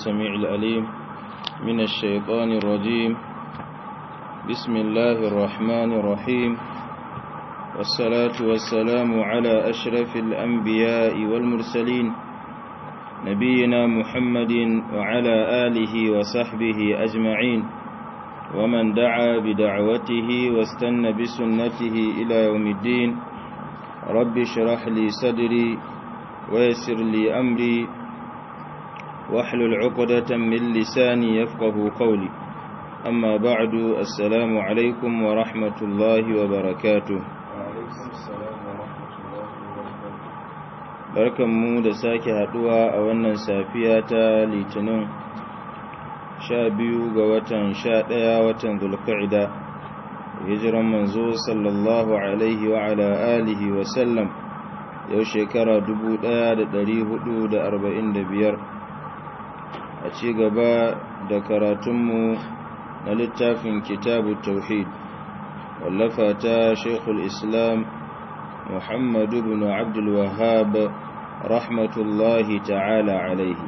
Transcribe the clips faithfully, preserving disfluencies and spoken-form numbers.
السميع العليم من الشيطان الرجيم. بسم الله الرحمن الرحيم، والصلاة والسلام على أشرف الأنبياء والمرسلين نبينا محمد وعلى آله وصحبه أجمعين، ومن دعا بدعوته واستنى بسنته إلى يوم الدين. رب اشرح لي صدري ويسر لي أمري واحلل عقدة من لساني يفقه قولي. أما بعد، السلام عليكم ورحمة الله وبركاته. وعليكم السلام ورحمة الله وبركاته. barkanmu da sake haduwa a wannan safiya ta litinin sha biyu ga watan sha ɗaya watan zulqa'ida, hijiran manzo sallallahu alaihi wa ala alihi wa sallam yau shekara dubu ɗaya da ɗari hudu da arba'in da biyar. a ci gaba da karatunmu na littafin kitabu tauhid wallafa ta shekul islam muhammadu bin abdul wahhab rahmatullahi ta'ala alaihi.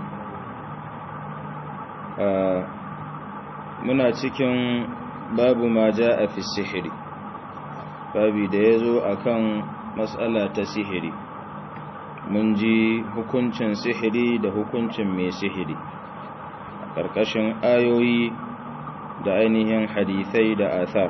muna cikin babu ma ja'a fi sihiri, babi da ya zo a kan matsala ta sihiri. mun ji hukuncin sihiri da hukuncin mai sihiri a ƙarƙashin ayoyi da ainihin hadithai da athar.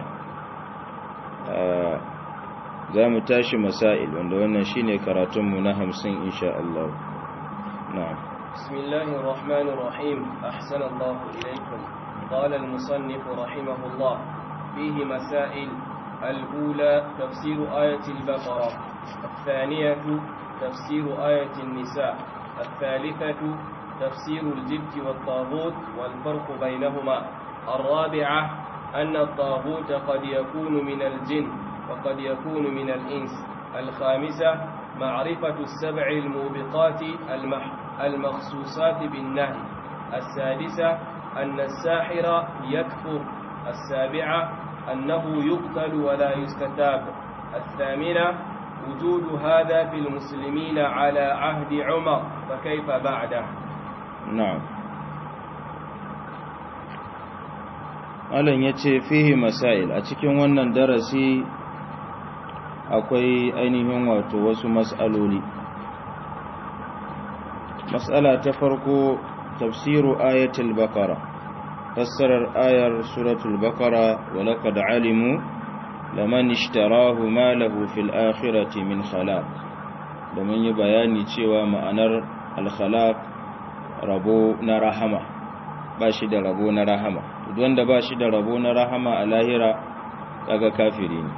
za mu tashi masail wanda wannan shine karatunmu na hamsin insha Allah. na'am. bismillahir rahmanir rahim. ahsanallahu ilaykum. qala al-musannif rahimahullah fihi masail. al-ula tafsir ayati al-baqara, الثانية تفسير آية النساء، الثالثة تفسير الجبت والطاغوت والفرق بينهما، الرابعة أن الطاغوت قد يكون من الجن وقد يكون من الإنس، الخامسة معرفة السبع الموبقات المخصوصات بالنهي، السادسة أن الساحر يكفر، السابعة أنه يقتل ولا يستتاب، الثامنة وجود هذا في المسلمين على عهد عمر فكيف بعده. نعم. Malam ya ce fihi masail, a cikin wannan darasi akwai ainihin wato wasu mas'aloli. Mas'ala ta farko tafsiru ayatul baqara, fassarar ayar suratul baqara, wa laqad alimu laman ishtarahu ma lahu fil akhirati min khalaq. domin yi bayani cewa ma'anar al-khalaq rabo na rahama, ba shi da rabo na rahama. wanda ba shi da rabo na rahama a lahira daga kafiri ne.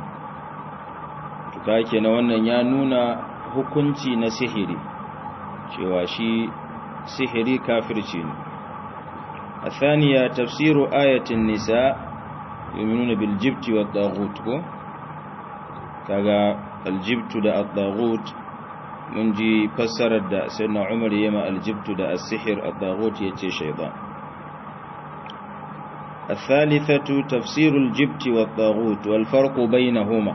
tuka ke na wannan ya nuna hukunci na sihiri, cewa shi sihiri kafirci ne. a thaniya tafsiru ayatin nisa yuminuna bil jibti wa taghut ko kaga al jibtu da at taghut mun ji fassarar da sayyidina Umar yema al jibtu da as-sihr at taghut yace shaytan. الثالثة تفسير الجبت والطاغوت والفرق بينهما،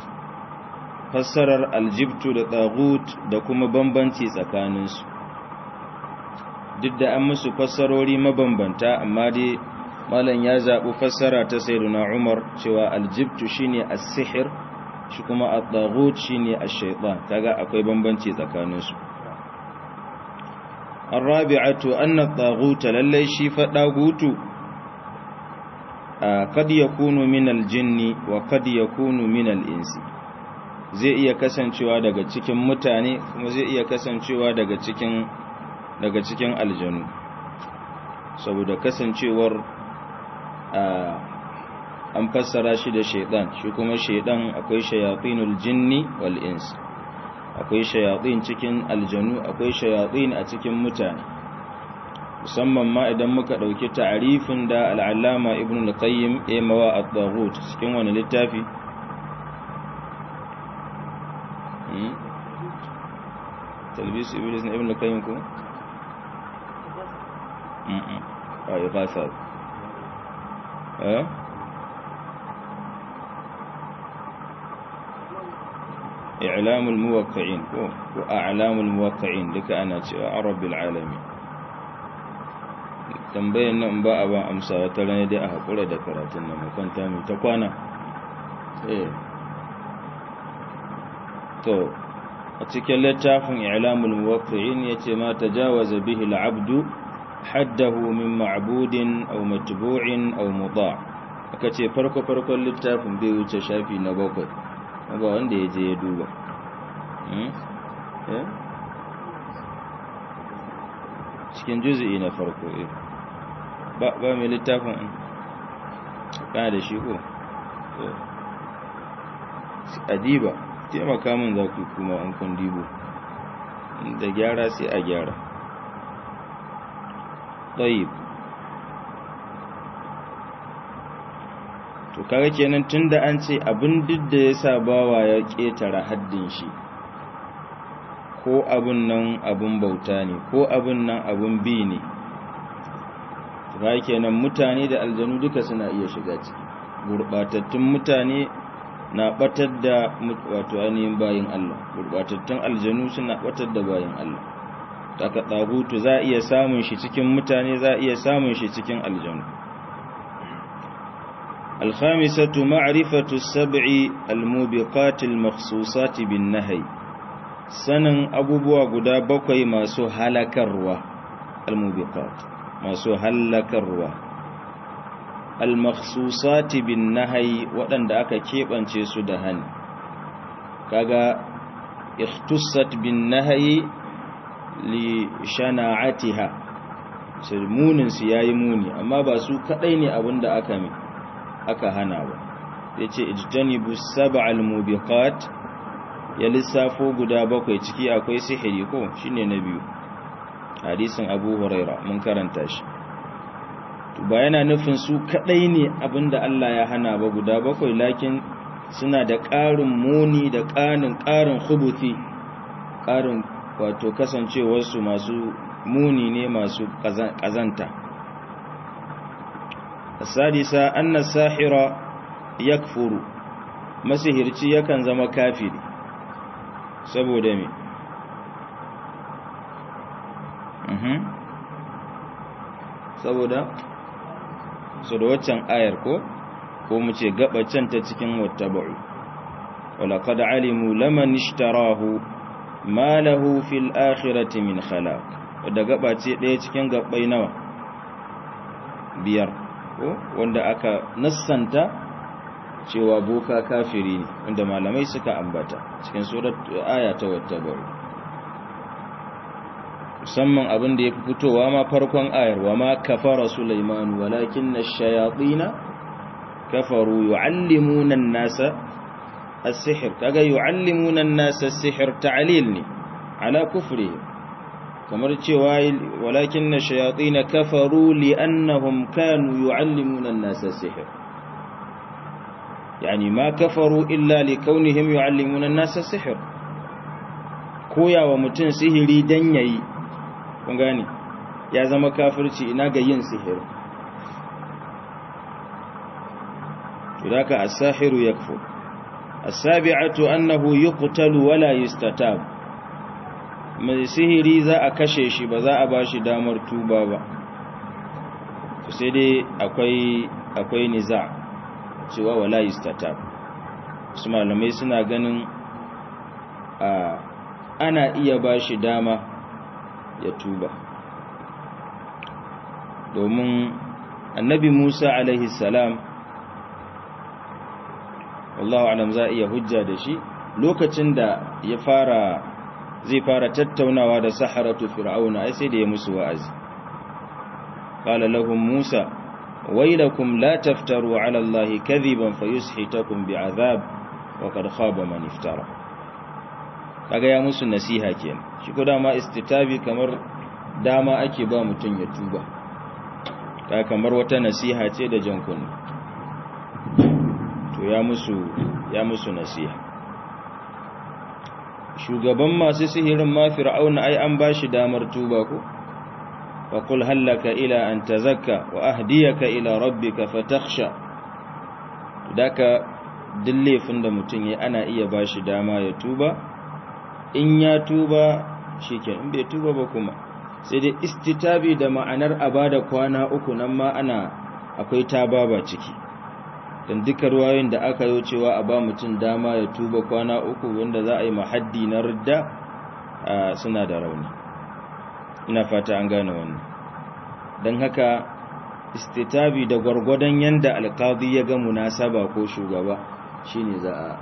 فسر الجبت والطاغوت da kuma bambanci tsakaninsu. duk da an musu fassarori mabambanta, amma dai malam ya zaɓi fassara ta sayyidina Umar cewa aljibtu shine as-sihr, shi kuma at-taghut shine ash-shaytan. kaga akwai bambanci tsakanin su. ar-rabi'atu anna at-taghut lallai shi fa dagutu kad yakunu min al-jinni wa kad yakunu min al-insi, zai iya kasancewa daga cikin mutane kuma zai iya kasancewa daga cikin daga cikin aljanu, saboda kasancewar an fassara shi da shaitan. shi kuma shaitan akwai shayatinul jinni wal ins, akwai shayatin cikin aljanu, akwai shayatin a cikin mutane. musamman ma idan muka dauki ta'arifin da al-allama ibn al-qayyim ya mawa at-taghut cikin wani littafi hmm? talbis iblis ibn al-qayyim ko mm ai gasa eh إعلام الموقعين وأعلام الموقعين لك أنا عرب العالمين tambayan nan ba a ba amsa wata rana dai a haƙura da karatun nan makanta mai ta kwana eh to a cikin littafin i'lamul muwaqqi'in yace ma tajawaza bihi al-'abdu haddahu min ma'budin aw matbu'in aw muta' aka ce farko farkon littafin bai wuce shafi na bakwai ba wanda ya je ya duba eh cikin juz'i na farko eh ba ba mai littafin kana da shi ko to adiba taimaka min za ku kuma an kun dibo da gyara sai a gyara tayyib to kaga kenan tunda an ce abin duk da yasa bawa ya ketara haddin shi ko abun nan abun bauta ne ko abun nan abun bi ne kaga kenan mutane da aljanu duka suna iya shiga ciki gurbatattun mutane na batar da wato ainihin bayin Allah gurbatattun aljanu suna batar da bayin Allah taka tagutu za iya samun shi cikin mutane za iya samun shi cikin aljanu الخامسة معرفة السبع الموبقات المخصوصات بالنهي سنن أبوبوا قدا بقي ما سهلك الروا الموبقات ما سهلك الروا المخصوصات بالنهي وأن دعك كيب أنشي سدهن كذا اختصت بالنهي لشناعتها سلمون سياي موني أما باسو كأيني أبن دعك مي aka hana ba ya ce ijtanibu sab'al mubiqat ya lissafo guda bakwai ciki akwai sihiri ko shine na biyu hadisin Abu Huraira mun karanta shi to ba yana nufin su kadai ne abinda Allah ya hana ba guda bakwai lakin suna da ƙarin muni da ƙarin ƙarin khubuthi ƙarin wato kasancewar su masu muni ne masu kazanta السادسة أن الساحر يكفر مسihirci yakan zama kafiri saboda me mhm saboda so da waccan ayar ko ko mu ce gabacin ta cikin wattabu wala qad alimu laman ishtarahu ma lahu fil akhirati min khalaq da gabace daya cikin gabbai nawa biyar wanda aka nassanta cewa boka kafiri ne wanda malamai suka ambata cikin surat aya ta wattabar musamman abin da ya fitowa ma farkon ayar wa ma kafara Sulaiman walakinna ash-shayatin kafaru yu'allimuna an-nasa as-sihr kaga yu'allimuna an-nasa as-sihr ta'lil ne ala kufri kamar cewa walakinna shayatin kafaru li'annahum kanu yu'allimuna an-nasa as-sihr yani ma kafaru illa likaunihim yu'allimuna an-nasa as-sihr koyawa mutun sihiri dan yayi kun gane ya zama kafirci ina ga yin sihir tudaka as-sahiru yakfur as-sabi'atu annahu yuqtalu wala yustatab mai sihiri za a kashe shi ba za a ba shi damar tuba ba sai dai akwai akwai niza cewa wala yustatab su malamai suna ganin a ana iya ba shi dama ya tuba domin annabi Musa alaihi salam wallahu alam za iya hujja da shi lokacin da ya fara zai fara tattaunawa da saharatu fir'auna ai sai da ya musu wa'azi qala lahum Musa waylakum la taftaru ala allahi kadhiban fayushitakum bi'adhab wa qad khaba man iftara kaga ya musu nasiha kenan shi ko dama istitabi kamar dama ake ba mutun ya tuba kaga kamar wata nasiha ce da jankunni to ya musu ya musu nasiha shugaban masu sihirin ma fir'auna ai an bashi damar tuba ko wa qul hallaka ila an tazakka wa ahdiyaka ila rabbika fatakhsha daka dillefin da mutun yayi ana iya bashi dama ya tuba in ya tuba shikenan in bai tuba ba kuma sai dai istitabi da ma'anar a bada kwana uku nan ma ana akwai tababa ciki dan duka ruwayoyin da aka yi cewa a ba mutum dama ya tuba kwana uku wanda za a yi mahaddi na ridda suna da rauni. Ina fata an gane wannan. Dan haka istitabi da gwargwadon yanda alqadi ya ga munasaba ko shugaba shine za a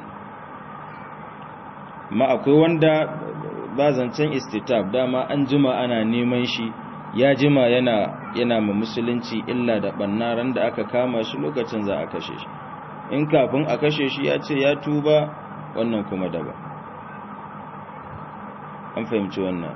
ma akwai wanda ba zancen istitab dama an jima ana neman shi ya jima yana yana ma musulunci illa da bannaran da aka kama shi lokacin za a kashe shi in kafin a kashe shi ya ce ya tuba wannan kuma daban an fahimci wannan.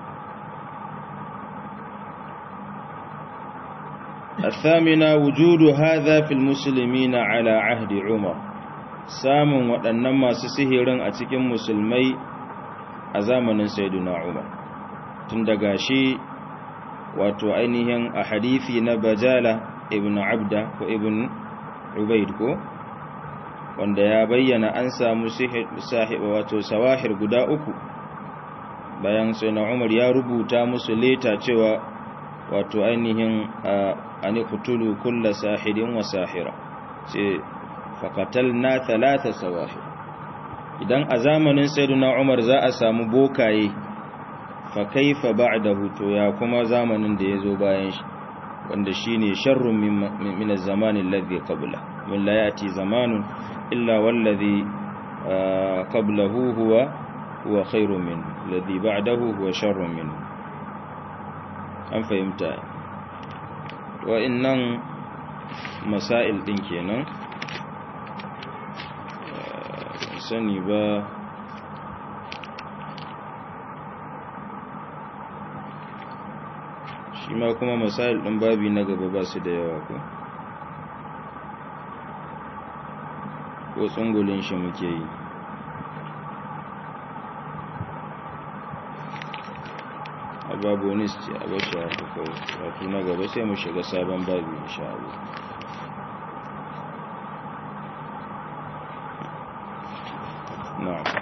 الثامنة وجود هذا في المسلمين على عهد عمر samun waɗannan masu sihirin a cikin musulmai a zamanin sayyiduna Umar tun daga shi wato ainihin a hadisi na Bajala ibn Abda ko ibn Ubayd ko wanda ya bayyana an samu sihir wato sawahir guda uku bayan sayyiduna Umar ya rubuta musu leta cewa wato ainihin an qutulu kull sahirin wa sahira sai faqatalna thalatha sawahir idan a zamanin sayyiduna Umar za a samu bokaye fa kaifa ba'dahu to ya kuma zamanin da yazo bayan shi wanda shine sharrun min min az-zaman alladhi qabla min la yati zamanun illa wallazi qablahu huwa huwa khairun min alladhi ba'dahu huwa sharrun min an fahimta wa innan masail din kenan sani ba shi ma kuma masail ɗin babi na gaba ba su da yawa ko ko tsungulin shi muke yi a babu nis ce a bashi haka kawai wato na gaba sai mu shiga sabon babi insha Allah. نعم